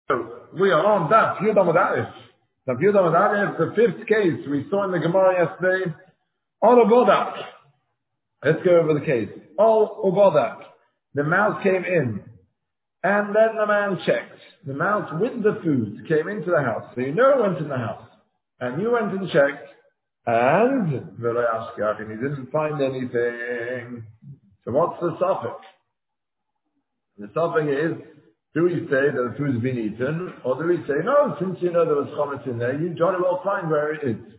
So we are on that Yudam Adalif. Now Yudam Adalif, the fifth case we saw in the Gemara yesterday. All Ubodak. Let's go over the case. All Ubodak. The mouse came in. And then the man checked. The mouse with the food came into the house. So you know it went in the house. And you went and checked. And he didn't find anything. So what's the suffix? The suffix is, do we say that the food's been eaten? Or do we say, no, since you know there was chametz in there, you jolly well find where it is.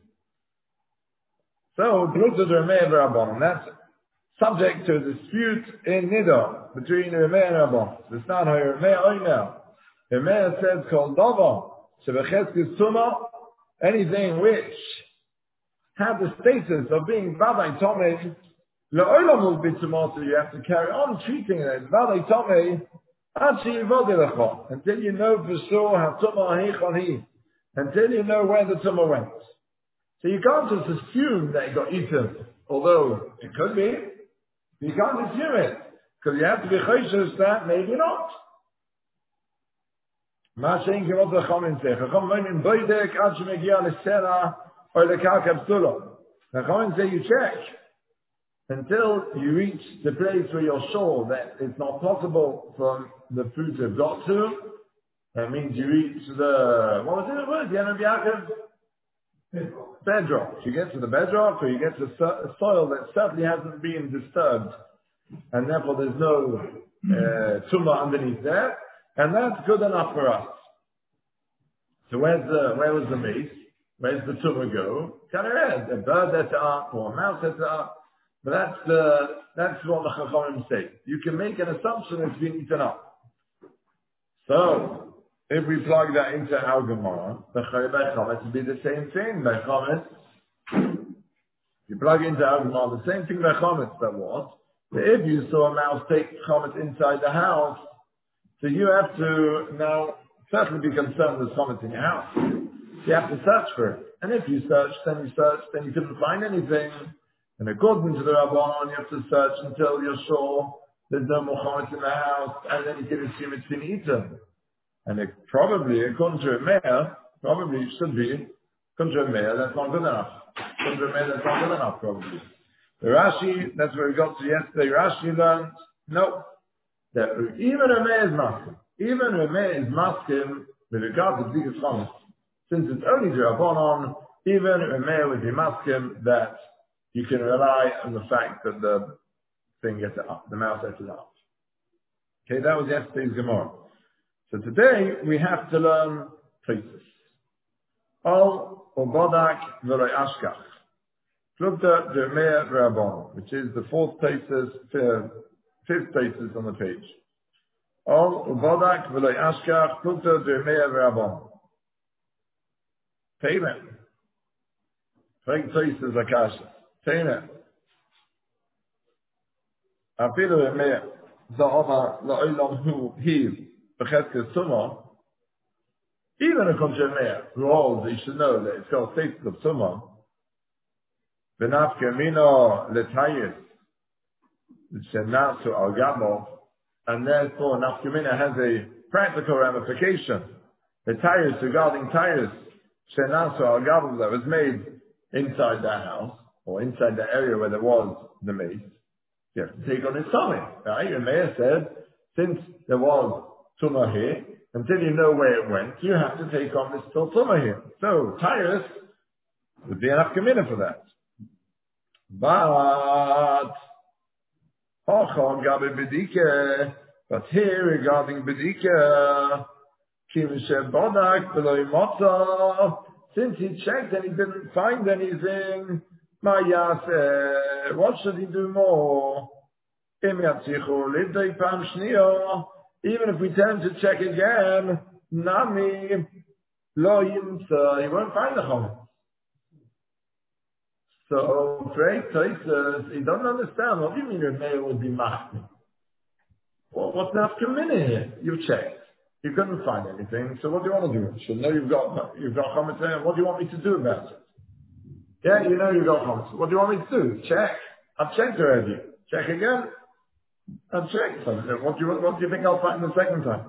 So, that's subject to a dispute in Nida between Rameh and Rabban. It's not how Rameh Oina. Rameh says called Dava, Shebecheskes Tumah, anything which had the status of being Vadai Tomei, Le'olam will be Tumah, so you have to carry on treating it as Vadai Tomei, until you know for sure how Tumah Heichon Hi, until you know where the Tumah went. So you can't just assume that it got eaten, although it could be. You can't assume it, because you have to be choishes that maybe not. Ma shein kivot l'chomim say, Chacham moinin boidek ad shemegia l'sera or l'karka b'sulo. Chacham say you check until you reach the place where you're sure that it's not possible for the food to have got to. That means you reach the, what was it the word? Yemen Yaakov? Bedrock. You get to the bedrock, or you get to soil that certainly hasn't been disturbed, and therefore there's no tumah underneath there, and that's good enough for us. So where was the mace? Where's the tumah go? A bird set it up, or a mouse set it up. But that's what the Chachamim say. You can make an assumption it's been eaten up. So if we plug that into our Gemara, the Chayei Chametz would be the same thing by Chametz. You plug into our Gemara, the same thing by Chametz that was. If you saw a mouse take Chametz inside the house, so you have to now certainly be concerned with Chametz in your house. You have to search for it. And if you search, then you couldn't find anything. And according to the Rabbanon, you have to search until you're sure there's no more Chametz in the house, and then you can assume it's been eaten. And it probably, according to a mayor, probably should be, according to a mayor, that's not good enough. According to a mayor, that's not good enough, probably. The Rashi, that's where we got to yesterday, Rashi learned, no, that even a mayor is maskim. Even a mayor is maskim with regard to B'dikas Chametz. Since it's only the Rabbanon, even a mayor would be maskim that you can rely on the fact that the thing gets it up, the mouse gets it up. Okay, that was yesterday's Gemara. So today we have to learn places. Al Ubodak v'lo Ashkach. Plukta Jeremiah Rabban, which is the fifth places on the page. Al Ubodak v'lo Ashkach. Plukta Jeremiah Rabban. Payment. Frank places Akasha. Payment. Afilu Jeremiah Za'oma la'olam hu hiv. Even a Jeremiah who holds that you should know that it's got status of Tumah, V'nafke mino letayis, Shenasu al Gabel, and therefore Nafke Mina has a practical ramification. The tires regarding tires, Shenasu al Gabel, that was made inside that house, or inside the area where there was the mace, you have to take on his tummy. Right? Jeremiah said, since there was Tumah here, until you know where it went, you have to take on this still Tumah here. So, Tyrus would be enough commitment for that. But here, regarding Bedike, since he checked and he didn't find anything, what should he do more? Even if we tell him to check again, Nami lo yimsa, he won't find the Chometz. So, Frank says, he doesn't understand. What do you mean your mayor would be machmir? Well, what's the afkamina here? You checked. You couldn't find anything, so what do you want to do? You should know you've got Chometz there. What do you want me to do about it? Yeah, you know you've got Chometz. What do you want me to do? Check. I've checked already. Check again. I've checked. What do you think I'll find the second time?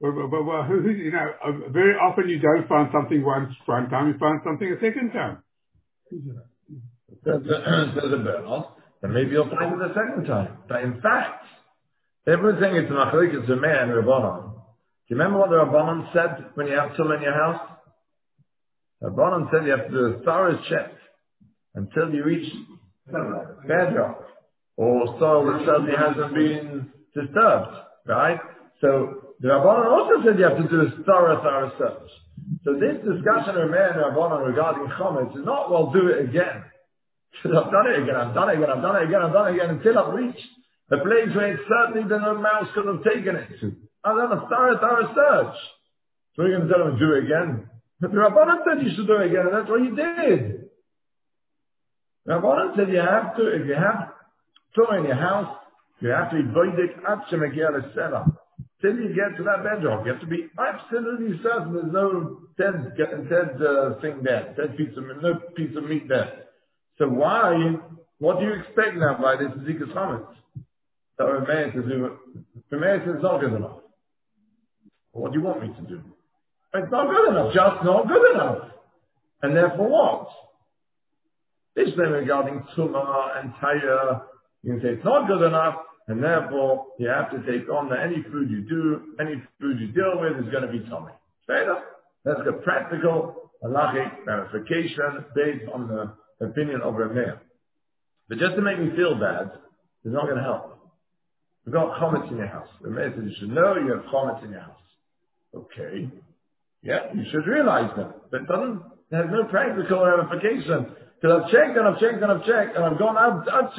very often you don't find something one time, you find something a second time. Says the Bernal, then maybe you'll find it the second time. But in fact, everyone's saying it's machlokes Rameh and Rabbanan. Do you remember what the Rabbanan said when you have tumah in your house? The Rabbanan said you have to do a thorough check until you reach bedrock or soil that certainly hasn't been disturbed, right? So the Rabbanan also said you have to do a thorough search. So this discussion of Rameh and Rabbanan regarding chometz is not, well, do it again. Because I've done it again until I've reached a place where it's certainly the no mouse could have taken it to. I've done a thorough search. So you're going to tell him to do it again. But the Rabbanan said you should do it again, and that's what you did. The Rabbanan said you have to, if you have tumah in your house, you have to be boidik at shemegia l'sela. Till you get to that bedrock, you have to be absolutely certain there's no dead thing there, no piece of meat there. So what do you expect now by this Zikas Chametz? That Rameh to do it. Rameh says it's not good enough. What do you want me to do? It's not good enough, just not good enough. And therefore what? This then regarding Tumah and Taya, you can say it's not good enough, and therefore you have to take on that any food you do, any food you deal with is going to be tummy. Straight up. That's a practical halachic ramification based on the opinion of Rameh. But just to make me feel bad, it's not going to help. You've got chometz in your house. Rameh says you should know you have chometz in your house. Okay. Yeah, you should realize that. But it has no practical ramification. Because I've checked and I've gone out, I've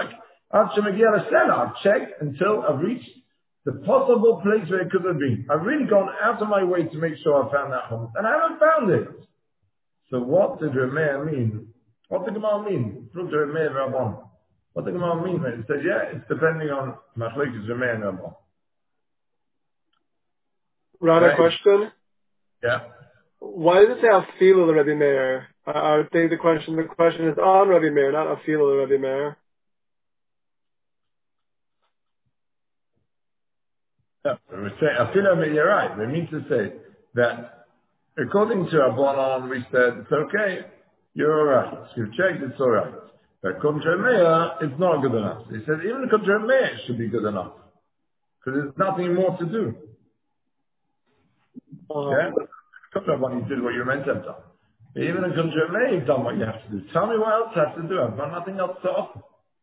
checked until I've reached the possible place where it could have been. I've really gone out of my way to make sure I found that chometz. And I haven't found it. So what did Rameh mean? What did the Gemara mean? Look to Rameh and Rabban. What did the Gemara mean when it said, yeah, it's depending on machlokes Rameh and Rabban. Right, a question? Yeah. Why does it say Afilu the Rebbe Meir? I would think the question is on Rebbe Meir, not Afilu the Rebbe Meir. Yeah, we say Afilu, you're right. We mean to say that according to Rabbanan, we said it's okay. You're alright. You've checked, it's alright. But according to Rameh, it's not good enough. He said even according to Rameh, it should be good enough. Because there's nothing more to do. Yeah? According to Rabbanan, you did what you were meant to have done. But even according to Rameh, you've done what you have to do. Tell me what else I have to do. I've got nothing else to offer.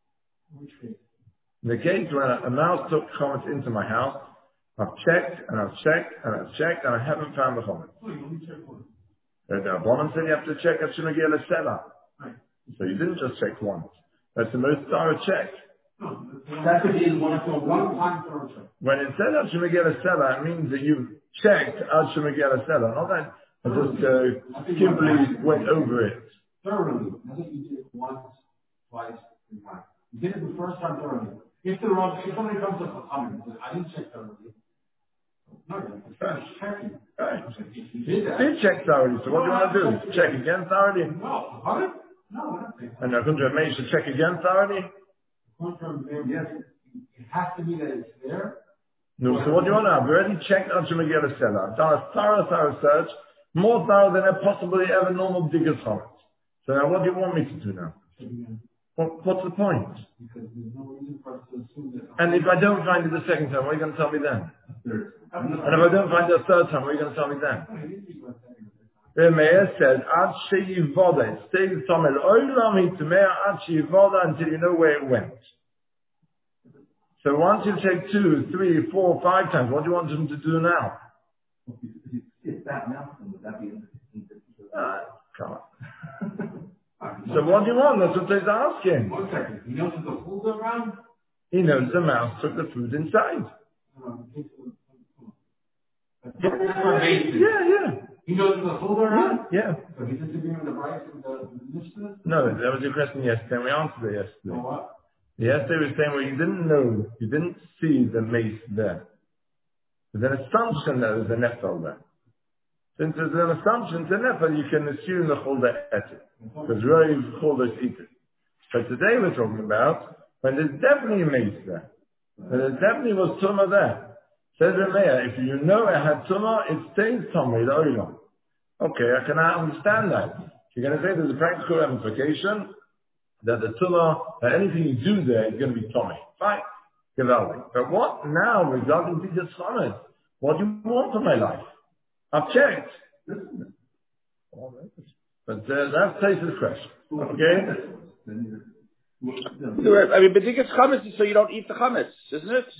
In the case when a mouse took chometz into my house, I've checked and I haven't found the chometz. The Rabbanan said you have to check at shemegia l'sela. So you didn't just check once. That's the most thorough check. That could be one time thorough check. When it said at shemegia l'sela, it means that you've checked at shemegia l'sela. Not that I just skimpily went over it. Thoroughly. I think you did it once, twice, 3 times. You did it the first time thoroughly. If somebody comes up with a comment and says, I didn't check thoroughly. No, it's checking. Right. You did that. Did check thoroughly, so what do you want to do? Check again thoroughly? No, what? No, I don't think so. And according to Rameh, you should check again thoroughly? Yes, it has to be that it's there. No, so what do you want to have? I've already checked out Shemegia l'sela. I've done a thorough search, more thorough than I possibly ever normal digger's chometz. So now what do you want me to do now? What's the point? Because there's no reason for us to assume that. And if I don't find it the second time, what are you going to tell me then? And if I don't find it the third time, what are you going to tell me then? The Meir said, Ad sheyivoda, it stays somewhere, Oilam hitmea ad sheyivoda, until you know where it went. So once you check 2, 3, 4, 5 times, what do you want them to do now? If that now, would that be Come on. So what do you want? That's what he's asking. 1 second. He knows the food around? He knows the mouse took the food inside. Yeah. He knows the food around? Yeah. So he's disagreeing with the rights of the Mishnah? No, that was your question yesterday, and we answered it yesterday. So what? Yesterday we were saying, well, you didn't see the mace there. There's an assumption that there's a nefel there. Since there's an assumption it's a nefel, you can assume the cholder ate it. Because really cholders eat it. But today we're talking about when there's definitely a mace there. And there definitely was tumah there. Says Rameya, if you know it had tumah, it stays tumah, the oilam. Okay, I can understand that. You're going to say there's a practical ramification that the tumah, that anything you do there is going to be tumah. Fine. Geweldig. But what now regarding Bikas Chametz? What do you want from my life? I've checked. But that's Taisa's question. Okay? I mean, B'dikas chametz is so you don't eat the chametz, isn't it?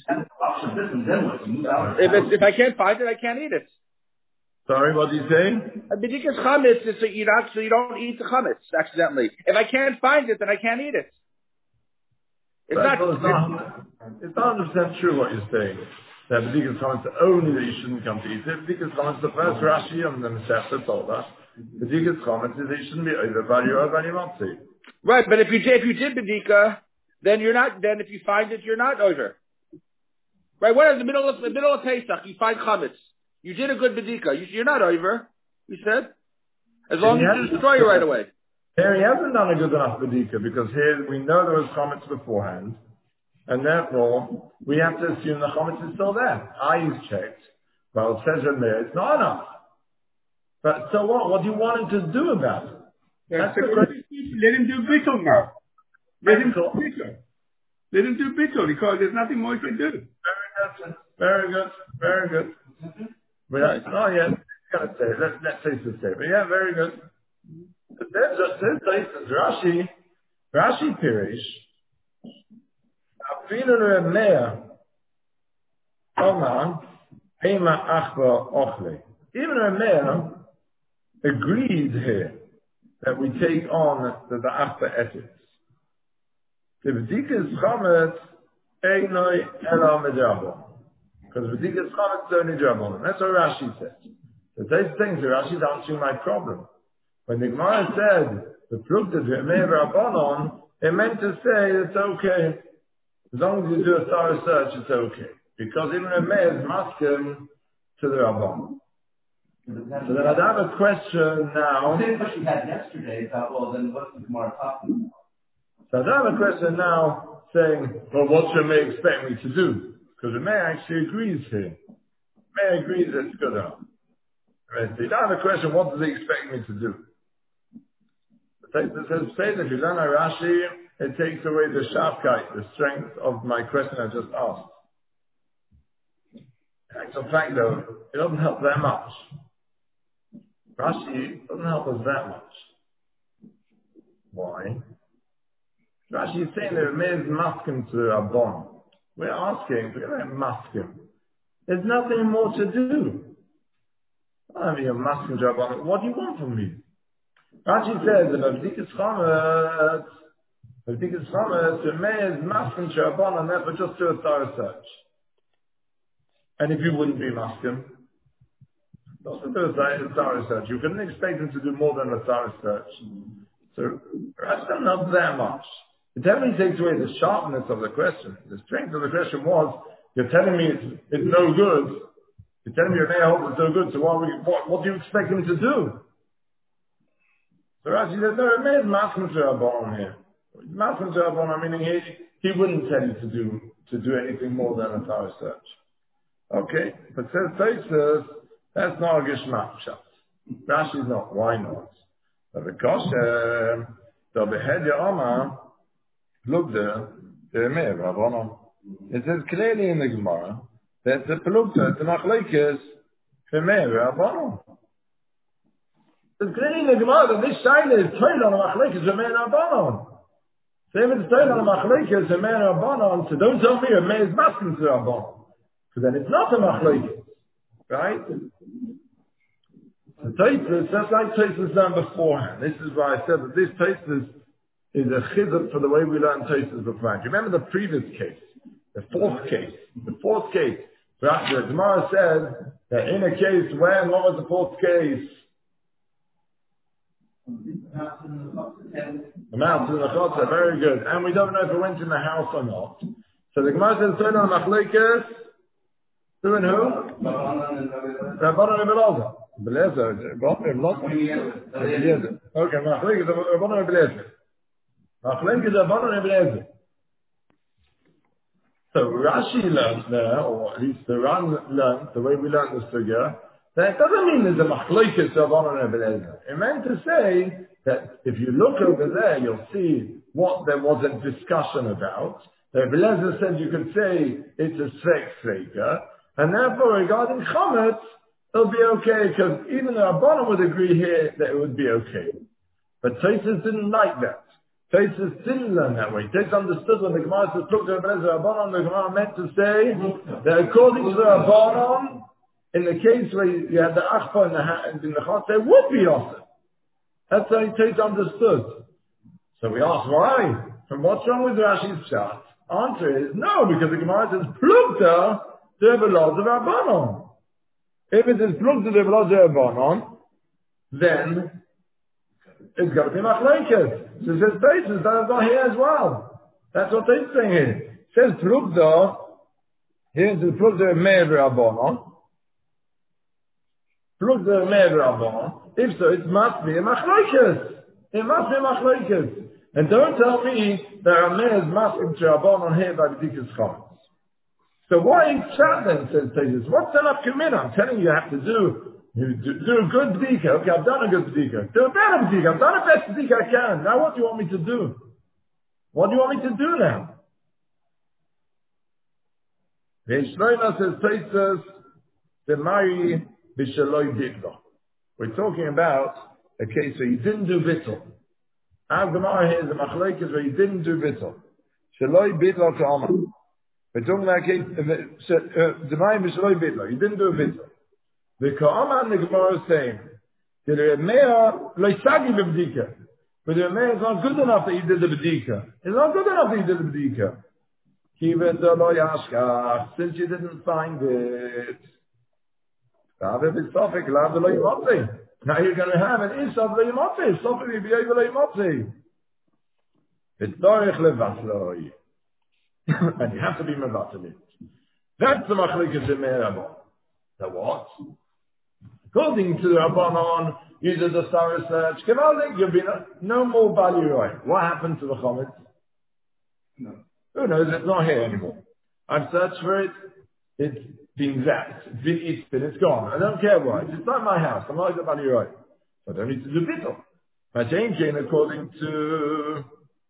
If I can't find it, I can't eat it. Sorry, what do you say? B'dikas chametz is so you don't eat the chametz accidentally. If I can't find it, then I can't eat it. It's not 100% true what you're saying. That B'dikas chametz only that you shouldn't come to eat it. B'dikas chametz, the first Rashi on the Masechta told us, B'dikas chametz is that you shouldn't be over by your motzi. Right, but if you did bedika, then you're not. Then if you find it, you're not over. Right? What is the middle of Pesach? You find chametz. You did a good bedika. You're not over. You said, as long as you destroy it right away. Here he hasn't done a good enough bedika because here we know there was chametz beforehand, and therefore we have to assume the chametz is still there. Eyes checked. Well, it says in there it's not enough. But so what? What do you want him to do about it? That's the question. Let him do bittul now. Let him do bittul. Let him do bittul because there's nothing more he can do. Very good. But it's not yet. Let's say to say. But yeah, very good. But there's places Rashi Pirish. Afinu Remea Oman Ema Achba Ochle. Even Remea agreed here that we take on the Achba ethics. The B'dikas Chametz Einoi Ela Medrabon. Because B'dikas Chametz is only Drabon. That's what Rashi says. So those things, Rashi's answering my problem. When the Gemara said, the proof that Remei Rabbanon, it meant to say it's okay. As long as you do a thorough search, it's okay. Because even Remei is maskim to the Rabbanon. So then I'd have a question now. The same question we had yesterday about, well, then what's the Gemara talking about? So I'd have a question now saying, well, what should May expect me to do? Because May actually agrees here. May agrees that it's good enough. Right? So you'd have a question, what does he expect me to do? It says, say that if you learn a Rashi, it takes away the sharpkeit, the strength of my question I just asked. In actual fact though, it doesn't help that much. Rashi doesn't help us that much. Why? Rashi is saying that it means maskim to Rabban. We're asking, forget about maskim. There's nothing more to do. I don't mean a maskim to Rabban. What do you want from me? Rashi says that B'dikas Chametz, it means maskim to Rabban, and therefore just do a thorough search. And if you wouldn't be maskim, also do a thorough search. You couldn't expect him to do more than a thorough search. So Rashi doesn't help that much. It definitely takes away the sharpness of the question. The strength of the question was, you're telling me it's no good. You're telling me your May hope is no good, so what do you expect him to do? So Rashi says, no, it made maskim to Rabban here. Maskim to Rabban, meaning he wouldn't tell you to do anything more than a thorough search. Okay, but says Tosfos, that's not a Geshmak Pshat. Rashi's not. Why not? But because the Behedya Omar, look there, it says clearly in the Gemara that the Pelukta, the Machlekes, Femei Rabbanon. It's clearly in the Gemara that this Shaila is told on the Machlekes, Femei Rabbanon. So if it's told on the Machlekes, Femei Rabbanon, so don't tell me Femei is masking to Rabbanon. So then it's not a Machlekes. Right? So Tosfos, that's like Tosfos done beforehand. This is why I said that this Tosfos is a chizuk for the way we learn Tosfos beforehand. You remember the previous case, the fourth case. The Gemara said that in a case when, what was the fourth case? The mountain in the Chotzer, very good. And we don't know if it went in the house or not. So the Gemara says, turn on Machlekes. Who and who? Rabbanon and Belazar. Belazar. Okay, Machlekes, Rabbanon and Belazar. Machlekes, Rabbanon and Belazar. So Rashi learned there, or at least the Ran learned, the way we learned the sugya, that it doesn't mean there's a machlokes of Rabbanan and Rebbe. It meant to say that if you look over there, you'll see what there was a discussion about. The Rebbe said you could say it's a svek, and therefore regarding chametz, it'll be okay, because even the Rabbanan would agree here that it would be okay. But Tosfos didn't like that. Tosfos didn't learn that way. Tosfos understood when the Gemara says, look to Rebbe Rabbanan, the Gemara meant to say that according to the Rabbanan, in the case where you had the achpa in the chat, there would be offer. That's how Tosfos understood. So we asked why? And what's wrong with Rashi's shot? Answer is no, because the Gemara says plugta to Rebbe Rabbanan. If it is plugta to Rebbe Rabbanan, then it's got to be machlokes. So it says Tosfos, that is not here as well. That's what they're saying here. It says plugta, here it says plugta Meir Rabbanan. Plugta Meir Rabbanan. If so, it must be a machlokes. It must be a machlokes. And don't tell me that Rameir is masking to Rabbanan here by B'dikas chametz. So why chat then, says Tosfos? What's the nafkamina? I'm telling you, you have to do a good b'dika. Okay, I've done a good b'dika. Do a better b'dika. I've done the best b'dika I can. Now what do you want me to do? What do you want me to do now? Ve'ishloina says Tosfos, Demari b'shaloi bitlo. We're talking about a case where you didn't do bittul. Our Gemara here is a machlokes where you didn't do bittul. Shaloi bitlo ka'amar. We're talking about a case, Demari b'shaloi bitlo. You didn't do a bittul. The Ka'amar, the Gemara is saying, the Remeah loisagi b'bdika. But the Remeah is not good enough that you did the b'dika. It's not good enough that you did the b'dika. Kiven do lo yashkach, since you didn't find it. Now you're going to have an isav lo yimotzi. Something will be able lo yimotzi. It's dorech levatloi. And you have to be mevatel. That's the machlokes in Meirabon. The what? According to the Rabbanon, you did the star research. You'll be no more value, right? What happened to the chametz? No. Who knows? It's not here anymore. I've searched for it. It's been zapped. It's been eaten. It's gone. I don't care why. It's not my house. I'm not the value, right? I don't need to do bittul. According to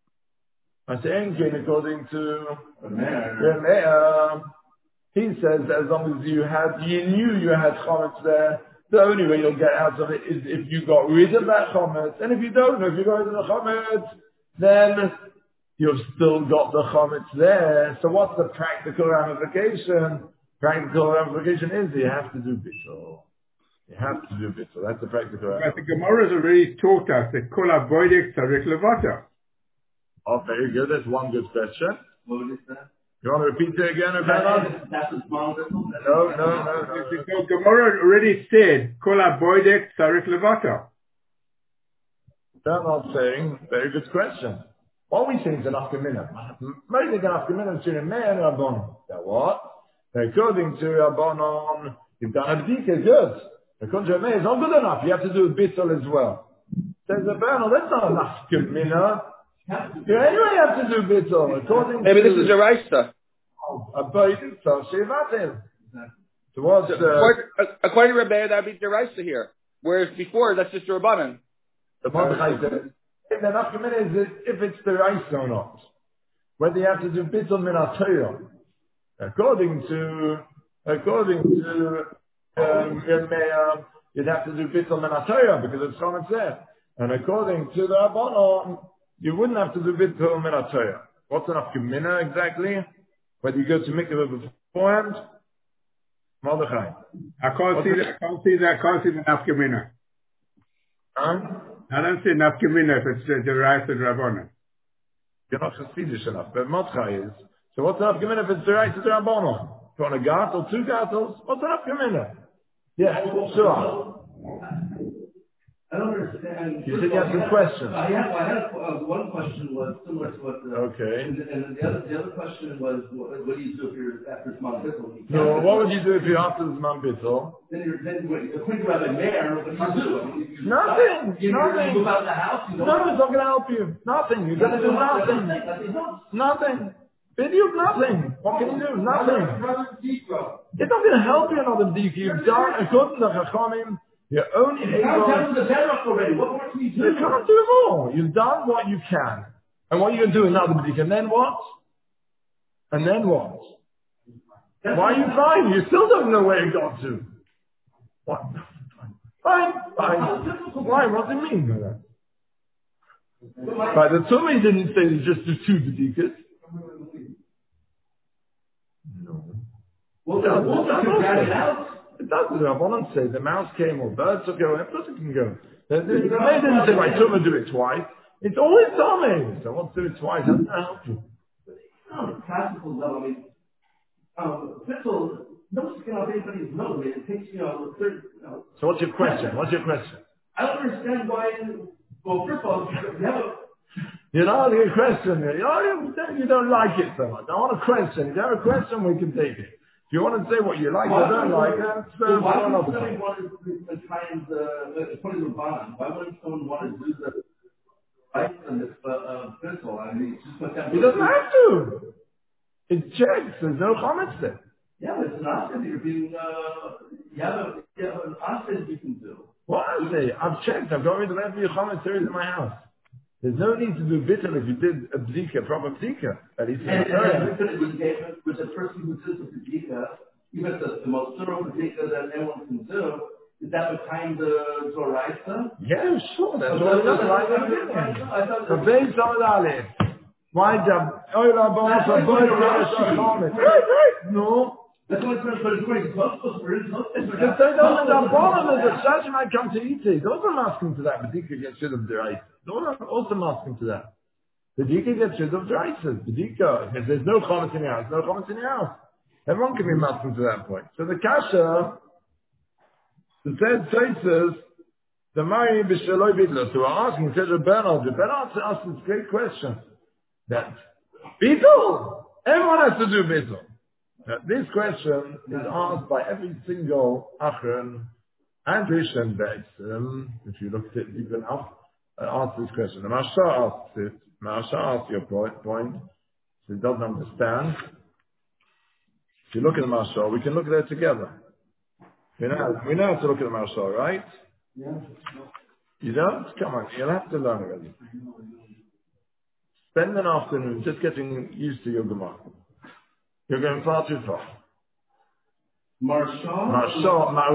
Remeah, he says that as long as you knew you had chametz there, the only way you'll get out of it is if you got rid of that chametz. And if you don't know, if you got rid of the chametz, then you've still got the chametz there. So what's the practical ramification? Practical ramification is you have to do bittul. You have to do bittul. That's the practical ramification. But the Gemara has already taught us that kol ha-boidek tzarich levata. Oh, very good. That's one good question. What was that? You want to repeat it again, Rabbi? That's a small bittul? No. The Gemara already said, Kol ha-boidek tzarich levata. They're not saying, very good question. What we saying is an afkamina. Maybe an afkamina between a man and Rabbanon. Now what? According to Rabbanon, you've done a b'dika, good. According to a man, it's not good enough. You have to do a bittul as well. Says Rabbanon, that's not an afkamina. You anyway have to do bittul. According maybe to... this is a raisa. So what's according to Rebbe, that would be the raisa here. Whereas before, that's just the Rabbanan. The Mordechai said, the nafkamina is if it's the raisa or not. Whether you have to do bittul min ha-Torah. According to Remeah, you'd have to do bittul min ha-Torah because it's chametz there. And according to the Rabbanon, you wouldn't have to do bittul min ha-Torah. What's an nafkamina exactly? Whether you go to mikveh beforehand, Mordechai. I can't see the nafkamina. I don't see nafkamina if it's the right of Rabbanan. You're not Chassidish enough, but Mordechai is. So what's the nafkamina if it's the right of the Rabbanan? You want a gartel, 2 gartels? What's the nafkamina? Yeah, sure. I don't understand. You said you had some questions. I had one question was similar to what okay. And the other question was, what do you do if you're after Zman Bittul? No, what would you do if you're after Zman Bittul? Then according to Rabbi Meir, what do you do? Nothing. You move out of the house? No, it's not going to help you. Nothing. You're going to do nothing. Nothing. Video, nothing. What can you do? Nothing. It's not going to help you another B'dika. You've done a good Chachamim. You're only able. Already. What more can you do? You can't do more. You've done what you can. And what are you going to do another B'dika? And then what? And then what? Why are you crying? You still don't know where you got to. What? Fine. Why? What does it mean by that? Right, the Tummy didn't say there's just the two B'dikas. No. Well, It doesn't. I want to say the mouse came or birds took go. Of course it can go. They didn't say my Tummy do it twice. It's always Tummy. So I want to do it twice. How does that help you? On a practical level, I mean, Bittul, no skin off anybody's nose. It takes, So what's your question? I don't understand why. Well, first of all, you have a. You're not asking a question. You don't like it so much. I want a question. If you have a question, we can take it. If you want to say what you like or don't like, that's why another would somebody thing. want to try and put in the bond? Why wouldn't someone want to do the right on this Bittul? I mean, it's just what that. He doesn't have to. It checks. There's no comments there. Yeah, but it's an option. You're being, you have an option you can do. What I say? I've checked. I've got rid of every commentaries in my house. There's no need to do bittul if you did a b'dika, proper b'dika. At least with the person who does the b'dika, even the most thorough b'dika that anyone can do, is that the kind of Zoraisa? Yeah, sure. That's what it does. Right. The base of Aleph. Why the oil bones are going to no. That's what it's going to Because they don't know the bottom is that Shach might come to eat it. Those are asking to that. B'dika gets rid of the rice. Those are also asking to that. B'dika gets rid of the rice. B'dika, if there's no comments in your house, no comments in your house. Everyone can be masking to that point. So the kasha, the third says, the Mari B'Shaloi Bidlos, who are asking, says Bernard asked this great question. That Bittul, everyone has to do Bittul. This question is asked by every single Achron and Rishon Be'etzim. If you look at it deep enough, ask this question. The Maharsha asks it. Maharsha asks your point. So he doesn't understand. If you look at the Maharsha, we can look at it together. We know how to look at the Maharsha, right? Yeah. You don't? Come on, you'll have to learn already. Spend an afternoon just getting used to your Gemara. You're going far too far. Maharsha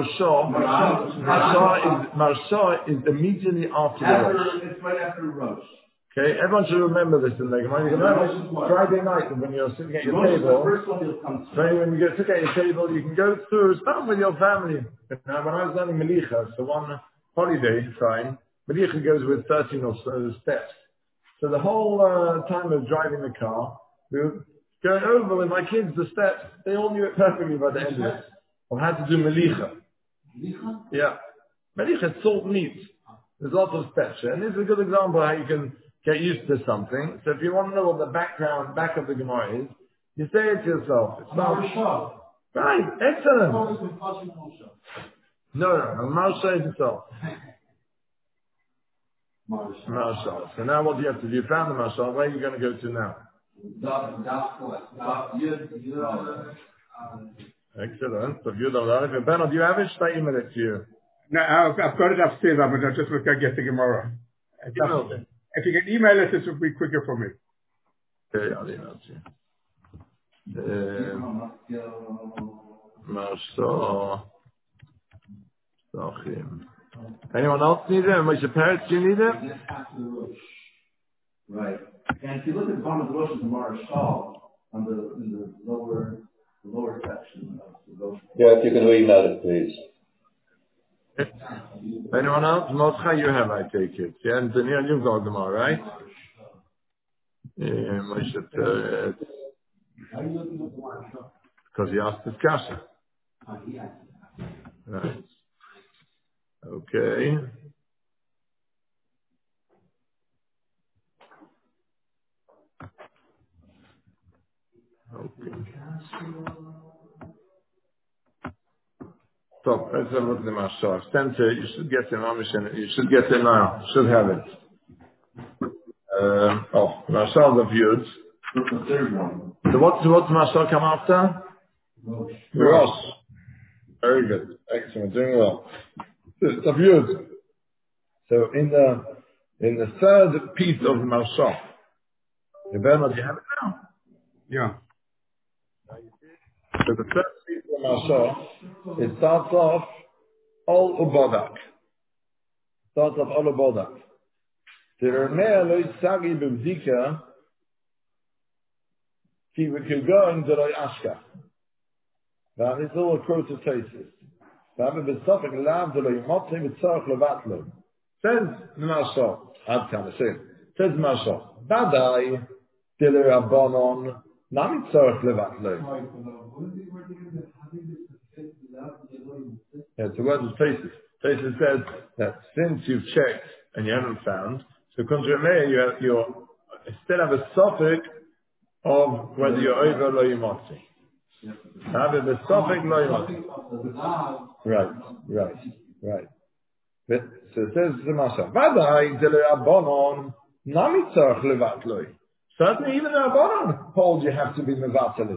is immediately after the Rosh. It's right after Rosh. Okay, everyone should remember this in the Gemara. Friday night when you're sitting at your table, when you sit at your table, you can go through, start with your family. When I was learning Melicha, so one holiday time, Melicha goes with 13 or so steps. So the whole time of driving the car, we were going over with my kids the steps. They all knew it perfectly by the end of it. Of how to do Melicha. Yeah. Melicha is salt meat. There's lots of steps. And this is a good example of how you can get used to something. So if you want to know what the back of the Gemara is, you say it to yourself. It's not... Right, excellent. No, Maharsha is itself. Maharsha. So now what do you have to do? You found the Maharsha. Where are you going to go to now? Excellent. So you don't know. Bernard, do you have it? Should I email it to you? No, I've got it upstairs, but I just look at get the Gemara. If you can email it, it will be quicker for me. Okay, I'll email it to you. Maharsha. Anyone else need it? Moshe Peretz, do you need it? Right. And if you look at the bottom of the Rosh Maharsha on in the lower section of the Rosh. Yeah, if you can email it, please. Anyone else? Moshe, you have, I take it. Yeah, and Daniel, you've got them all, right? Yeah, Moshe Peretz. Because he asked his kasha. Right. Okay. So let's have a look at the Maharsha. Center, you should get it now. You should get it now. You should have it. Maharsha of Yud. What's the third one? So what's Mashal come after? Rosh. Very good. Excellent. Doing well. So good. So in the third piece of the Mashal, you have it now. Yeah. So the third piece of the Mashal, it starts off Ol Ubodak. Starts off Ol Ubodak. The Remea lo Sagi b'Bdika ki v'kilgoin d'loi ashka. That is all a quote of Tesis. That is the suffix lav d'loi motzi v'tzorach levatlo. Says the Mashal, Ad Kan Hashem. Says the Mashal, Badai d'loi Rabbanon nami tzorach levatlo. Yeah, it's a word of Tesis. Tesis says that since you've checked and you haven't found, so contrary, you still have a suffix of whether you're over lo yimotzi. Have a suffix lo yimotzi. Right. But, so it says the Mashal, Vadai de Rabbanon nami tzarich levatloi. Certainly, even the Rabbanon hold you have to be mevatali.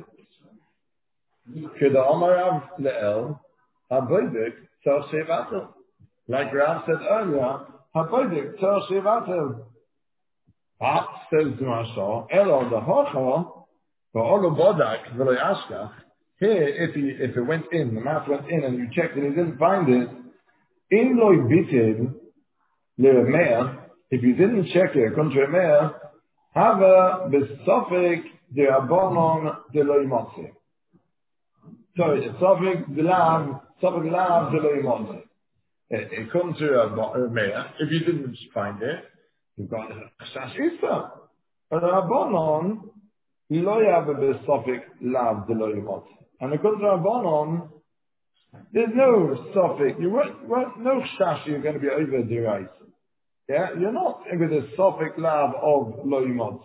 Keda Omarav le'el habodik tzarich shevatel. Like Rav said earlier, habodik tzarich shevatel. But, says the Mashal, Elo the Hocha, Olo Bodak, Velo Yashkach. Here, if it went in, the mouth went in and you checked and you didn't find it, in Loi Bitin, Le'Remeah, if you didn't check it, according to Remeah, have a Besofik de Rabbanon de Loi Motzi. Sorry, Sofik de Lav de Loi Motzi. It comes to Remeah, if you didn't find it, you've got Chasash Isa. But Rabbanon, lo have a besofik lav de lo yimot. And according to Rabbanon, there's no sofik. You won't no chasash you're going to be over the rice. Yeah, you're not with a sofik lav of lo yimot.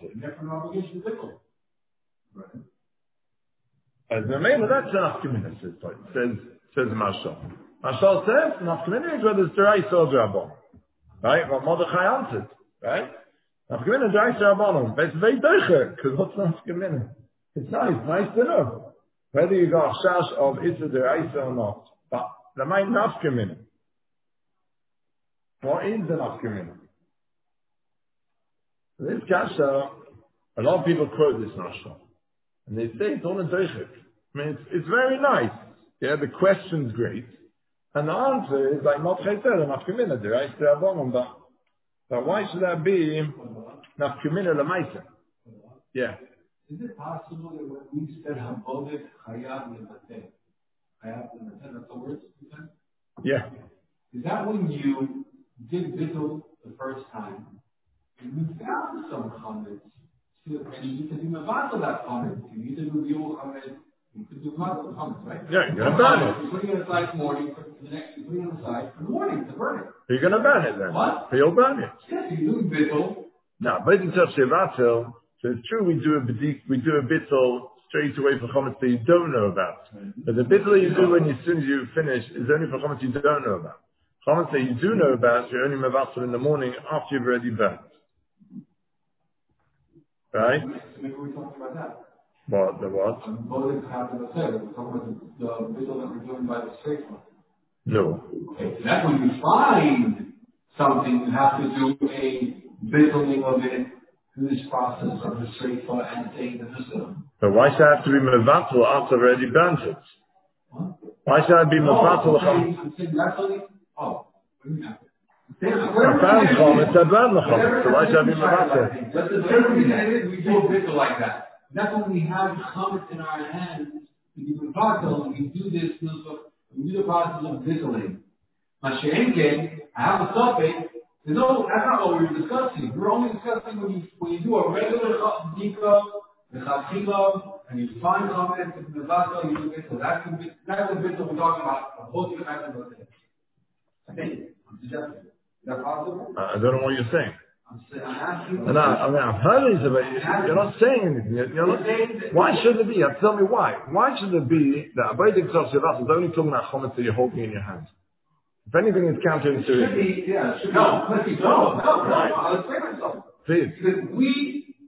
As the name of that's an afkamina, says Mashal. Mashal says an afkamina is whether it's the rice or the Rabbanon. Right? What Mordechai answered. Right? Nafkamina drais Rabbanon, but it's very doicher, because what's nafkamina? It's nice to know whether you got a shash of Issa deraisa or not. But the main nafkamina. What is the nafkamina? This kasha, a lot of people quote this Mashal, and they say it's all in doicher. I mean, it's very nice. Yeah, the question's great, and the answer is like Mordechai said, nafkamina drais Rabbanon, but why should that be nafkamina l'maisa? Yeah. Is it possible that when we said habodik chayav levateh, that's the words you said? Yeah. Is that when you did bittul the first time, and you found some comments, and you need to do mevatel that comment, you need to do real comment, you could do mevatel comments, right? Yeah, you're gonna burn it. You're putting it aside for morning, for the next, you're putting it aside for the morning to burn it. You're going to burn it then. What? You'll burn it. Yes, you do bittul. Now, but in terms of Shevatel, so it's true we do a bittul straight away for comments that you don't know about. But the bittul you do as soon as you finish is only for comments you don't know about. Comments that you do know about, you're only mevatel in the morning after you've already burnt. Right? Maybe we're talking about that. What? The what? Both happened to say, we're talking about the bittul that we're doing by the straight one. No. Okay, so that's when you find something, you have to do a bittling of it through this process of the straight foot and saying the Nusra. But why should I have to be mevatel after I've already burnt it? What? Why should I be mevatel? I'm saying that's only, what do you mean? I found comments, I burned the comments, so why should I be mevatel? But the third reason we do a bittul like that. That's when we have comments in our hands, we do mevatel, and we do this Nusra. We do the process of bittling. Mashiach, I have a topic. That's not what we were discussing. We're only discussing when you do a regular dika, the chachila, and you find comments in the vata, you do bittul. That's the bittul we're talking about. Both you guys about it. I think. I'm suggesting. Is that possible? I don't know what you're saying. I'm asking. No, I mean, I've heard this, but you're not saying anything. You're not, why should it be? Tell me why. Why should it be that Abaydik Tzaf Shevat is only talking about chometz that you're holding in your hand? If anything is counterintuitive. Should be, yeah. No, I'll explain myself. Please. Because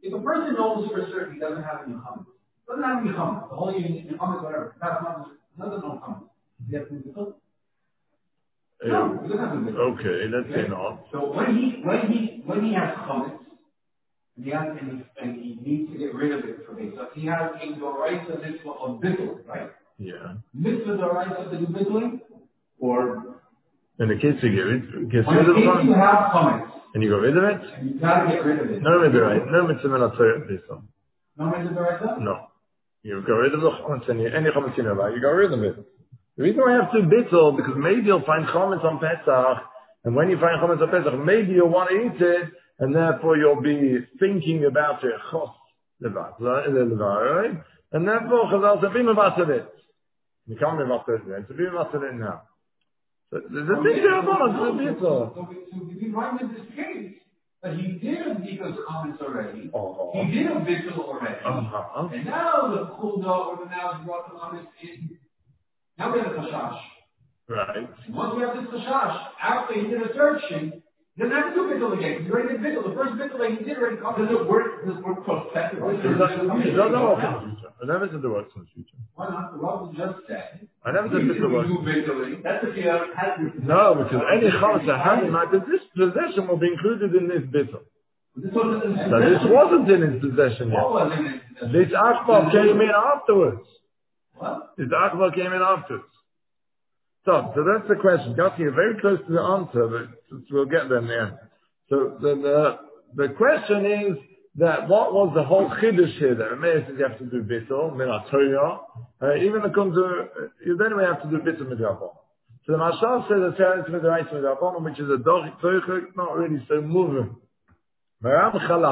If a person knows for certain he doesn't have any chametz, the whole unit, chametz, whatever, doesn't know chametz. Does he have to do bittul? No, he doesn't have to do bittul. Okay, let's say not. So when he has chametz, and he needs to get rid of it for Pesach, he has a doraisa mitzvah of bittul, right? Yeah. Mitzvah doraisa to do bittuling, or In the case you get rid of you have chametz, and you got rid of it? and you gotta get rid of it. No mitzvah not Pesach. No mitzvah doraisa? No. You got rid of the chametz and any chametz you know about, you got rid of it. The reason why you have to bittul, because maybe you'll find chametz on Pesach, and when you find chametz on Pesach, maybe you'll want to eat it, and therefore you'll be thinking about it, chos levat, right? And therefore, chazal to be mevatel it. You can't be mevatel it, to be mevatel it now. So the thing there about the bittul. So we find in this case that he did a because comments already. Uh-huh. He did a bittul already. Uh-huh. And now the kulda or the now brought the comments in. Now we have a chashash. Right. Once we have this chashash, after he did a searching, he doesn't have to do bittul again. He already did bittul. The first bittul that he did already covered. Does it work prospectively? It doesn't work in the future. I never said the works in the future. Why not? The Rav just said. I never said bittul works. That's if you have No, because any chametz I have in my possession will be included in this bittul. This wasn't in his possession yet. What was in it? This akbar came in afterwards. What? This akbar came in afterwards. So that's the question. Got here very close to the answer, but we'll get there in the end. So the question is that what was the whole chiddush here? That Rameir says you have to do bittul min ha-Torah. Even when it comes to you then we have to do bittul midrabon. So the Mashal says the teretz midrabon midrabon, which is a dochik, not really so moving. Maram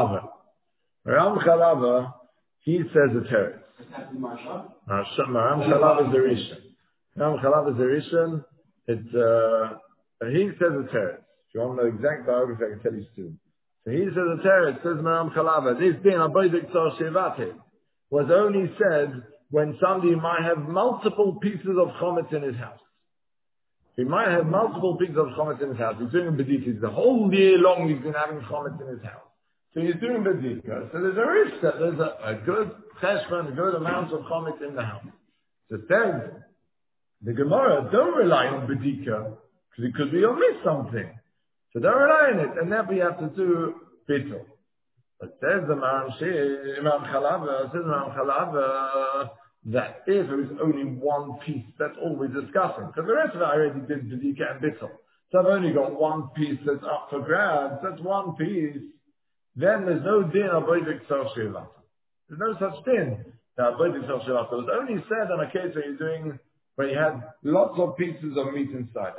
Chalava, he says the teretz. Maram Chalava is the Rishon. Maram Chalava is the Rishon. He says the teretz. If you want to know the exact biography, I can tell you soon. So he says the teretz, says Maram Chalava, this being Abodik Tzor Shevate was only said when somebody might have multiple pieces of chometz in his house. He might have multiple pieces of chometz in his house. He's doing bedikah. The whole year long he's been having chometz in his house. So he's doing bedikah. So there's a risk that there's a good cheshbon, a good amount of chometz in the house. So says the Gemara, don't rely on bedikah because it could be you'll miss something. So don't rely on it, and therefore you have to do bittul. But says the Imam Chalava, that if there is only one piece, that's all we're discussing. Because the rest of it I already did bedikah and bittul. So I've only got one piece that's up for grabs, that's one piece. Then there's no din abodik tzor shevat. There's no such din. The abodik tzor shevat was only said on a case where you had lots of pieces of meat inside.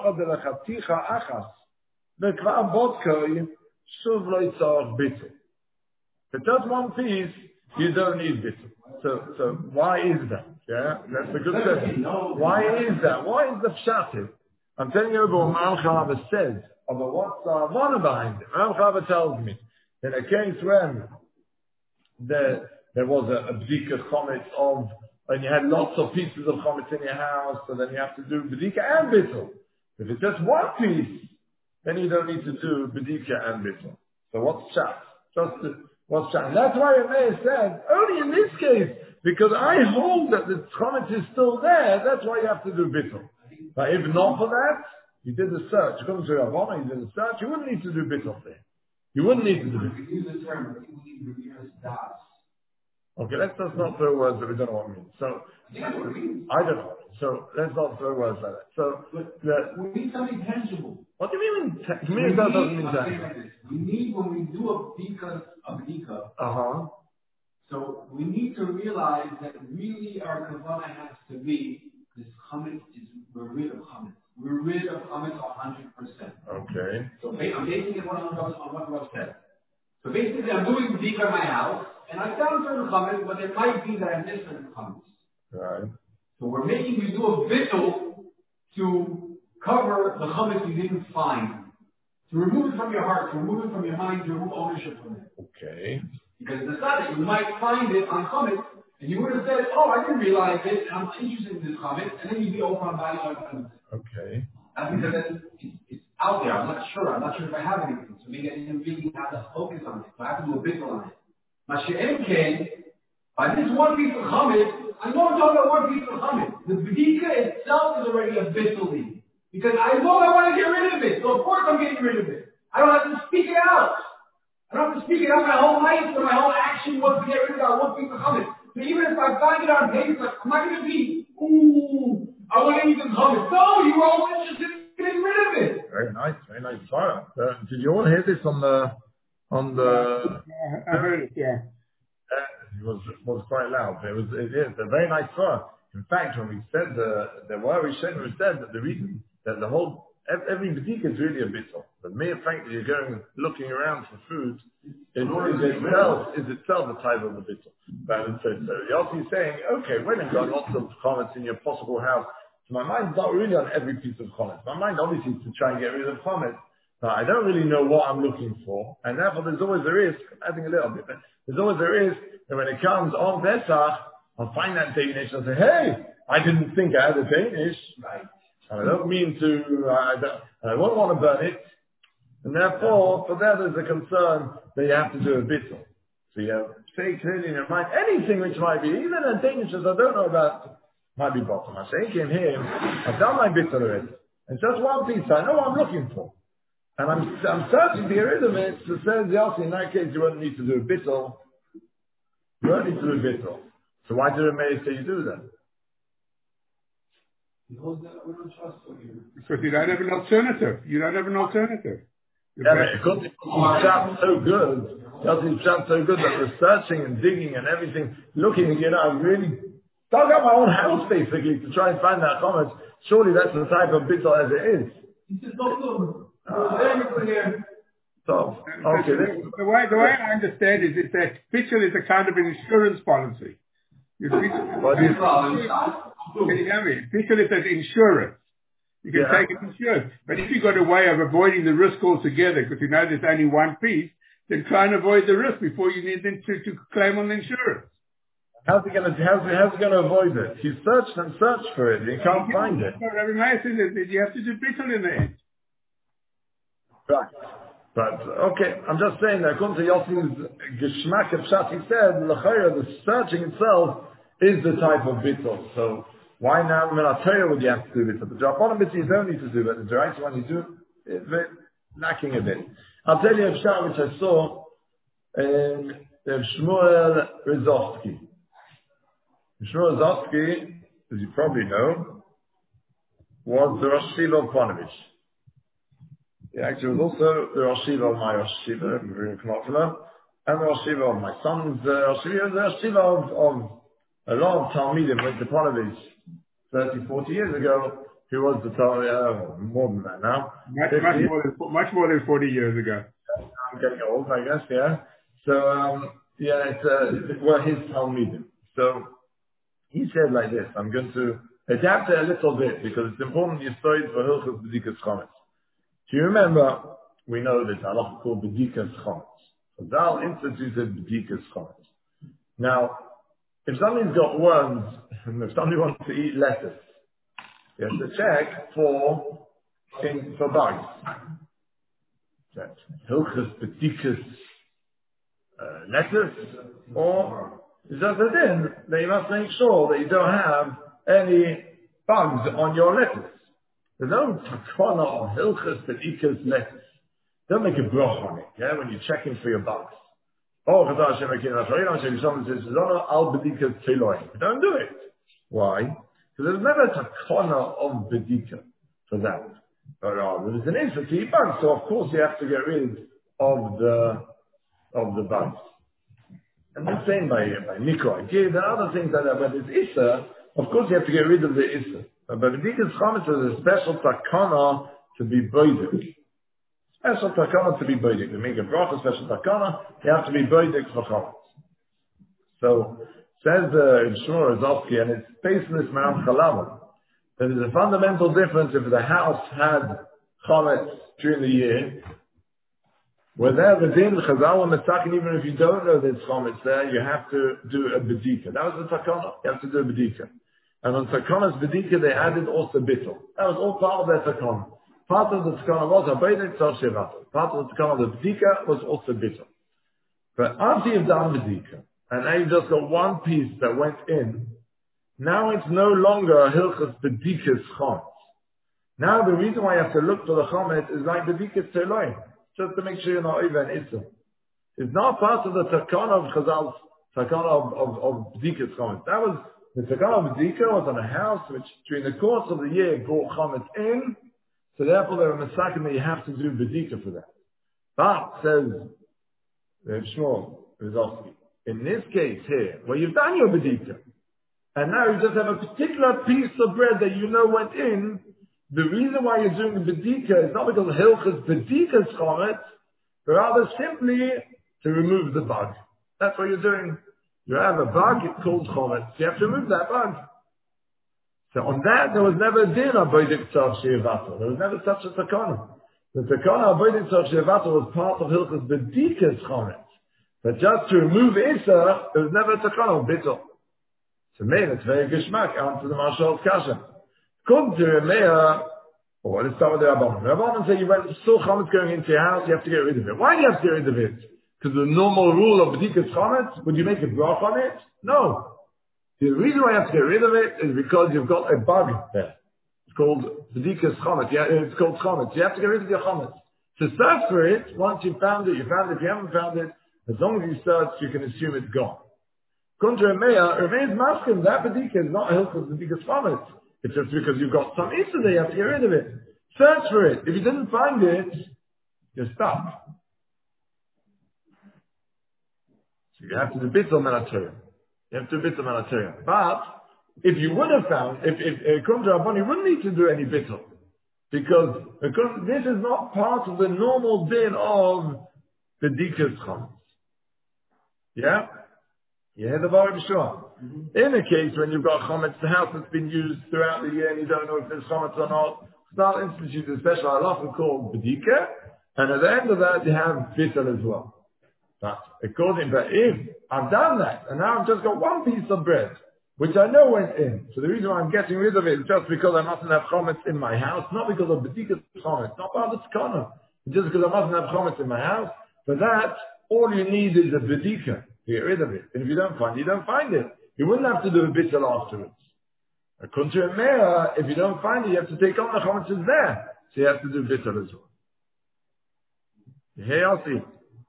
If it's just one piece, you don't need bittul. So why is that? Yeah, that's a good question. Why is that? Why is the pshat? I'm telling you about what Maram Chalava says, about what's the havana behind it. Maram Chalava tells me, in a case when there was a bdika chometz of, and you had lots of pieces of chometz in your house, so then you have to do bdika and bittul. If it's just one piece, then you don't need to do bdika and bittul. So what's pshat? What's pshat? And that's why Rameir said, only in this case, because I hold that the chometz is still there, that's why you have to do bittul. But if not for that, you did the search. According to Ravona, you did the search, you wouldn't need to do bittul there. You wouldn't need to do it. We use the term, but people need Ramirez das. Okay, let's just not throw words that we don't know what it means. So, I don't know. So, let's not throw words like that. So, we need something tangible. What do you mean? To me, that doesn't mean tangible. We need, when we do a bdika, so we need to realize that really our kavanah has to be, this chametz is, we're rid of chametz. We're rid of chametz 100%. Okay. So I'm basing it on what Rob said. So basically, I'm doing bdika in my house, and I found certain chametz, but it might be that I missed certain chametz. Right. So we do a bittul to cover the chametz you didn't find, to remove it from your heart, to remove it from your mind, to remove ownership from it. Okay. Because it's not that you might find it on chametz, and you would have said, "Oh, I didn't realize it. I'm interested in this chametz," and then you'd be open on buying other chametz. Okay. That's because it's out there. I'm not sure if I have anything. So maybe I didn't really have to focus on it. So I have to do a bittul on it. By this one piece of chametz, I'm not talking about one piece of chametz. The bedika itself is already a bituli. Because I know I want to get rid of it. So of course I'm getting rid of it. I don't have to speak it out. I don't have to speak it out my whole life or my whole action was to get rid of that one piece of chametz. So even if I find it on paper, I'm not going to be, I want to eat the chametz. No, you were all interested in getting rid of it. Very nice. Did you all hear this on the? I heard it, yeah. It was quite loud. It is a very nice Torah. In fact, when we said the Wari Shenu said that the reason that the whole every bedika is really a bittul. The mere fact that you're going looking around for food is itself a type of a bittul. But so Yossi is saying, okay, when you've got lots of comments in your possible house, so my mind's not really on every piece of comments. My mind obviously is to try and get rid of comments. But I don't really know what I'm looking for, and therefore there's always a risk. Adding a little bit, but there's always a risk that when it comes on Pesach, I'll find that Danish and say, hey, I didn't think I had a Danish. Right. And I don't mean to, I won't want to burn it. And therefore, for that there's a concern that you have to do a bittul. So you say clearly in your mind, anything which might be, even a Danish as I don't know about, might be bottom. I say in here, I've done my bittul already. And just one piece, I know what I'm looking for. And I'm searching to get rid of it. So says Yossi, in that case, you won't need to do a bittul. You won't need to do a bittul. So why do the Meir say you do that? Because we don't trust you. Because you don't have an alternative. Because it's shot so good. Yossi's shot so good that researching and digging and everything, looking, I've really dug up my own house basically to try and find that comment. Surely that's the type of bittul as it is. He says, no. So, okay. The way I understand it is that bittul is a kind of an insurance policy. Can you hear me? Bittul is an insurance. You can take it insurance. But if you've got a way of avoiding the risk altogether, because you know there's only one piece, then try and avoid the risk before you need them to claim on the insurance. How's he going to avoid it? He searched and searched for it. He can't find it. Rabbi Meir says that you have to do bittul in the end. Right. But, okay, I'm just saying that according to Yossi's Geschmack of Pshat, he said, the searching itself is the type of bittul. So, why now, when I tell you what you have to do bittul? The Draponim bittul you don't need to do, but the right one you do, it's lacking a bit. I'll tell you a Pshat which I saw in Shmuel Rizovsky. Shmuel Rizovsky, as you probably know, was the Rosh Yeshiva of Ponevezh. He actually was also the Rosh Yeshiva of my Rosh Yeshiva, and the Rosh Yeshiva of my son's Rosh Yeshiva, the Rosh Yeshiva of a lot of Talmidim went to Ponevezh 30, 40 years ago. He was the Talmud, more than that now. Much more than 40 years ago. I'm getting old, I guess, yeah. So, it were his Talmidim. So, he said like this, I'm going to adapt it a little bit, because it's important you study for Hilchos B'dikas Chometz. Do you remember, we know this halacha called B'dikas Chometz. Chazal instituted B'dikas Chometz. Now, if somebody's got worms, and if somebody wants to eat lettuce, you have to check for bugs. Check. Hilchos B'dikas lettuce, or is that then that you must make sure that you don't have any bugs on your lettuce. There's no takana of Hilchos B'dikas lettuce. Don't make a broch on it, when you're checking for your bugs. Oh, someone says, al B'dikas Teiloim. Don't do it. Why? Because there's never a takana of B'dika for that. But there's an instant to eat bugs, so of course you have to get rid of the bugs. And the same by Nikoi. There are other things like that, but it's Issa, of course you have to get rid of the Issa. But B'dikas Chometz is a special takana to be boidik. Special takana to be boidik. To make a bracha, special takana, you have to be boidik for Chometz. So, says Shmuel Rizovsky, and it's based on this Maram Chalava, that there's a fundamental difference if the house had Chometz during the year, where there the din Chazal and Metzakin, even if you don't know there's Chometz there, you have to do a B'dika. That was the takana. You have to do a B'dika. And on Takana's B'dika, they added also bittul. That was all part of their Takana. Part of the Takana was a B'dika, Tzal Shevatel. Part of the Takana of the B'dika was also bittul. But after you've done Bedika, and now you've just got one piece that went in, now it's no longer a Hilchas Bedika's Chometz. Now the reason why you have to look for the Chometz is like Bedika's Teloim, just to make sure you're not over an Issur. It's not part of the Takana of Chazal's Takana of Bedika's Chometz. That was, the Takana of Bedika was on a house which during the course of the year brought Chometz in, so therefore there are Masakim that you have to do Bedika for that. But, says Reb Shmuel Rizovsky, in this case here, where you've done your Bedika, and now you just have a particular piece of bread that you know went in, the reason why you're doing the Bedika is not because of Hilchas Bedika's Chometz, but rather simply to remove the bug. That's what you're doing. You have a bug, it's called Chometz. You have to remove that bug. So on that, there was never a din of Boidik Tzar She'evato. There was never such a takana. The takana of Boidik Tzar She'evato was part of Hilchas Bedika's Chometz. But just to remove Issa, there was never a takana of Bittul. So man, it's very geshmak, answer the Marshal's Kasha. Come to Remeah, or let's start with the Rabbanon. The Rabbanon say you went, saw Chometz going into your house, you have to get rid of it. Why do you have to get rid of it? Because the normal rule of Bedika's Chometz, would you make a brach on it? No. The reason why you have to get rid of it is because you've got a bug there. It's called Bedika's Chometz. Yeah, it's called Chometz. You have to get rid of your Chometz. To search for it, once you found it, you found it. If you haven't found it, as long as you search, you can assume it's gone. According to Remeah's masking, that Bedika is not a Hilchas Bedika's Chometz. It's just because you've got some issue there, you have to get rid of it. Search for it. If you didn't find it, you're stuck. So you have to do Bittul Menatoria. You have to do Bittul Menatoria. But, if you would have found, if according to Rabban, you wouldn't need to do any Bittul. Because this is not part of the normal din of the Bedika's Chometz. Yeah? You hear the Baruch B'Shua. In a case when you've got Chometz, the house that's been used throughout the year and you don't know if there's Chometz or not, Chazal institute a special halacha called Bedika, and at the end of that you have Bittul as well. But if I've done that, and now I've just got one piece of bread, which I know went in, so the reason why I'm getting rid of it is just because I mustn't have Chometz in my house, not because of Bedika's Chometz, not part of the Tzkana, just because I mustn't have Chometz in my house. For that, all you need is a Bedika. To get rid of it. And if you don't find it, you don't find it. You wouldn't have to do a Bittul afterwards. According to Remeah, if you don't find it, you have to take on the Chometz is there. So you have to do Bittul as well. Hey, I'll see.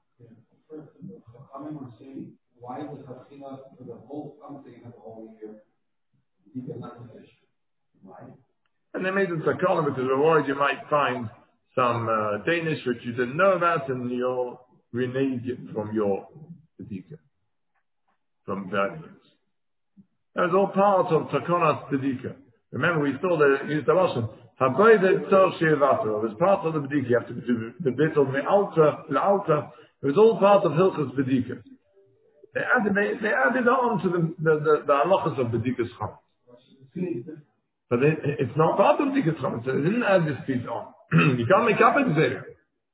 Why does Hafila for the whole something have a whole year? Because not fish. Why? And they made it Sakana because we're worried you might find some Danish which you didn't know about and you'll renege it from your Bedika. From values. That was all part of Takonas Bedika. Remember, we saw the Yistaloshan. Habayde Tzor She'evato. It was part of the Bedika. You have to do the bit of the altar. It was all part of Hilchas Bedika. They added on to the halachas of Bedika's Chometz. But it's not part of Bedika's Chometz. They didn't add this piece on. You can't make up a Zera.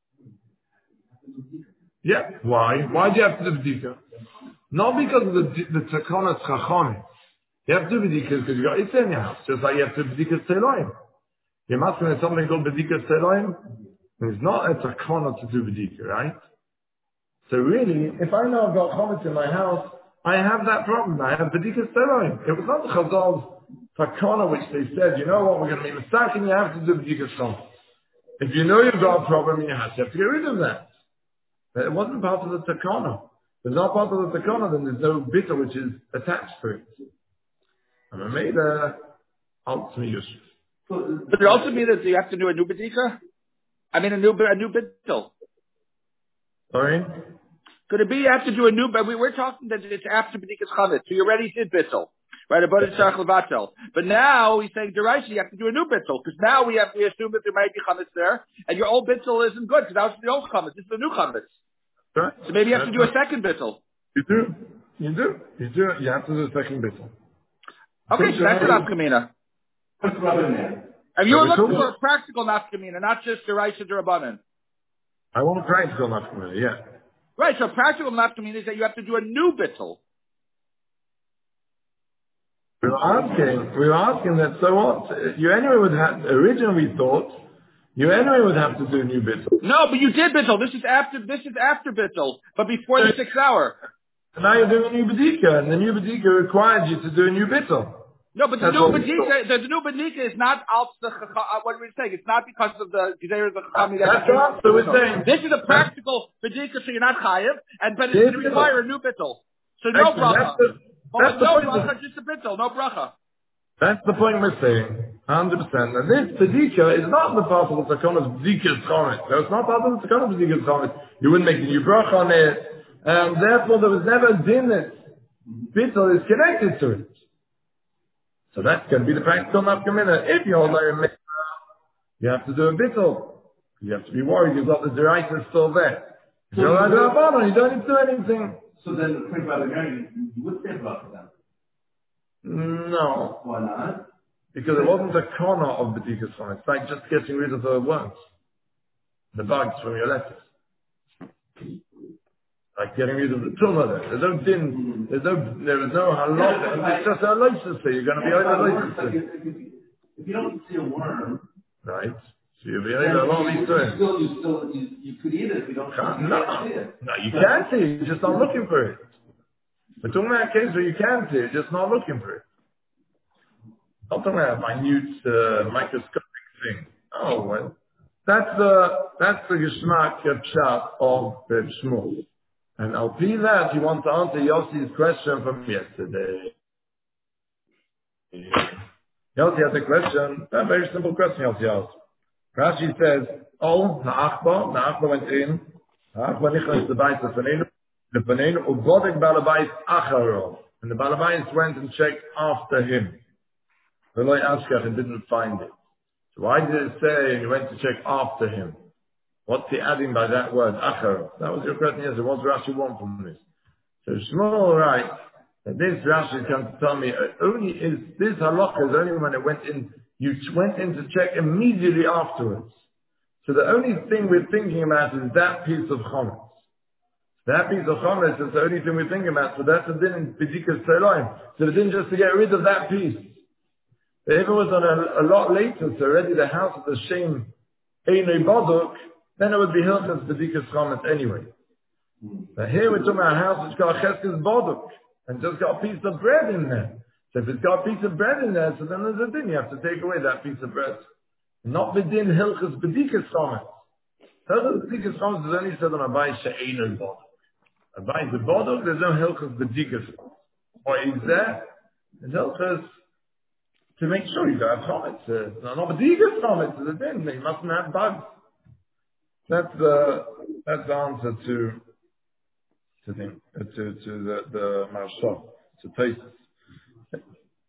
Yeah. Why? Why do you have to do Bedika? Not because of the Takonas Chachonah. You have to do Bedika because you got Itzah in your house. Just like you have to do Bedika's Teloim. You must have something called Bedika's Teloim. It's not a Takona to do Bedika, right? So really, if I know I've got Chometz in my house, I have that problem. I have Bedika's Teloim. It was not the Chazal's Takona which they said, you know what, we're going to be mistaken, you have to do Bedika's Chometz. If you know you've got a problem in your house, you have to get rid of that. But it wasn't part of the Takona. If it's not part of the Takona, then there's no bitter which is attached to it. And I made a ultimate use. But it also mean that you have to do a new Bedika? I mean a new Bittul. Sorry? Could it be you have to do a new, but we're talking that it's after Bedika's Chometz, so you already did Bittul. Right, about it Tzarech Levatel. But now he's saying Deraisa, you have to do a new Bittul, because now we assume that there might be Chometz there, and your old Bittul isn't good, because that was the old Chometz, this is the new Chometz. Right. So maybe you have to do a second Bittul. You do. You have to do a second Bittul. Okay, so that's an Nafkamina. And you were looking for a practical Nafkamina, not just Deraisa Derabanan. I want a practical Nafkamina, yeah. Right, so practical Nafkamina is that you have to do a new Bittul. We were asking that, so what? You anyway would have, originally we thought You anyway would have to do a new bittul. No, but you did bittul. This is after bittul, but before the 6th hour. And now you're doing a new bedika, and the new bedika requires you to do a new bittul. No, but the new bedika is not out the what are we saying? It's not because of the Gezer the Chachami. That's what we're saying. This is a practical bedika, so you're not chayiv, but it's going to require a new bittul. So no bracha. That's no the point. bracha, just a bittul, no bracha. That's the point we're saying. 100%. And this bedika is not the part of the takonos bedikas chomet. So it's not part of the takonos bedikas chomet. You wouldn't make a new bracha on it, and therefore there was never a din that bittul is connected to it. So that's going to be the practical nafkamina. If you hold like a mitzvah, you have to do a bittul. You have to be worried you've got the deraisa still there. If you're like a you don't need to do anything. So then, think about it, you would think about that. No. Why not? Because it wasn't a corner of bedikas chomet. It's like just getting rid of the worms, the bugs from your lettuce. Like getting rid of the tumor there. There's no din, there is no halal. It's just a license there. You're going to be over license. If you don't see a worm, right? So you'll be over all these things. You could eat it if you don't see it. No, you can't see it. You're just not looking for it. We're talking about a case where you can see it, just not looking for it. Not talking about a minute microscopic thing. Oh well, that's the geschmack pshat of Shmuel. And I'll be that you want to answer Yossi's question from yesterday. Yossi has a question, a very simple question Yossi asked. Rashi says, Na'achba went in, Na'achba nichnas the bayis lefanenu, ugodek balabais acharo. And the balabais went and checked after him. V'loi ashkach and didn't find it. So why did it say he went to check after him? What's he adding by that word, acharo? That was your question, yes, what's Rashi want from this? So Shmuel writes that this Rashi comes to tell me, this halacha is only when it went in, you went in to check immediately afterwards. So the only thing we're thinking about is that piece of chometz. That piece of chometz is the only thing we're thinking about, so that's a din in bedikas teiloim. So the din just to get rid of that piece. If it was on a lot later, so already the house of the Shem Einoi Boduk, then it would be Hilchas B'dikas Chometz anyway. But here we're talking about a house which got a Cheskes Boduk, and just got a piece of bread in there. So if it's got a piece of bread in there, so then there's a din, you have to take away that piece of bread. Not within Hilchas B'dikas Chometz. Hilchas B'dikas Chometz is only said on Abai She'einoi Boduk. Abai the Boduk, there's no Hilchas B'dikas. What is there? It's Hilchas to make sure you don't have chometz. Not b'dikas chometz is a din. You mustn't have bugs. That's the answer to the Marshal, to Taisus.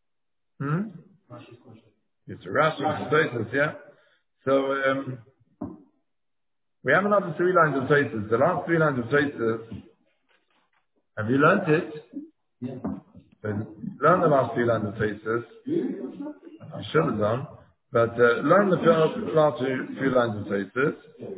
It's a Rashi to Taisus, yeah. So we have another 3 lines of Taisus. The last 3 lines of Taisus. Have you learnt it? Yeah. Learn the last 3 lines of Taisus. I should have done, but learn the last 3 lines of Taisus.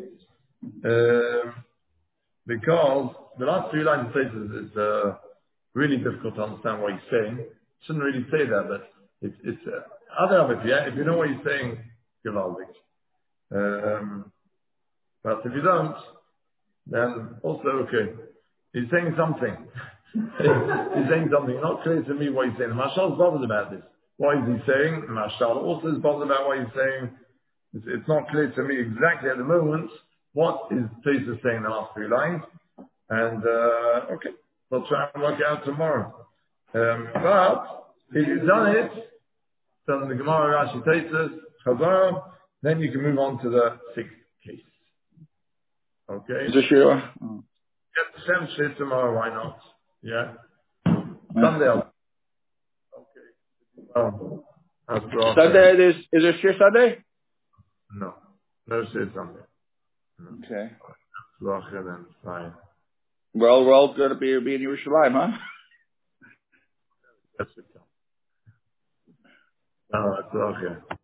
Because the last 3 lines of Taisus is really difficult to understand what he's saying. Shouldn't really say that, but it's other of it, yeah. If you know what he's saying, gewaldig. But if you don't, then also okay. He's saying something. He's saying something. Not clear to me what he's saying. Mashal's bothered about this. What is he saying? Mashal also is bothered about what he's saying. It's not clear to me exactly at the moment what is Taisus saying in the last 3 lines. And okay, we'll try and work it out tomorrow. But if you've done it, done the Gemara, Rashi, Taisus, Chazar, then you can move on to the 6th case. Okay? Is this sure? Get the Shem Shit tomorrow, why not? Yeah? Sunday. Okay. Sunday, is there Shir Sunday? No. No Shir Sunday. No. Okay. Then fine. Well, we're all going to be in Yerushalayim, huh? That's it. No, that's okay.